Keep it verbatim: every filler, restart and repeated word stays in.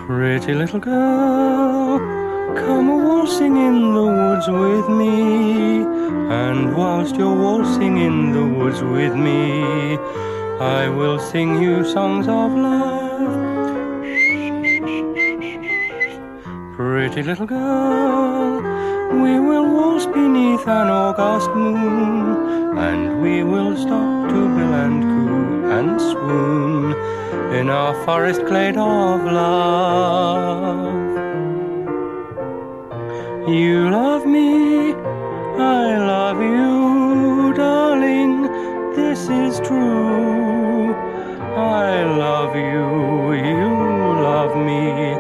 Pretty little girl, come waltzing in the woods with me, and whilst you're waltzing in the woods with me, I will sing you songs of love. Pretty little girl, we will waltz beneath an August moon, and we will stop to bill and coo and swoon in our forest glade of love. You love me, I love you, darling, this is true. I love you, you love me,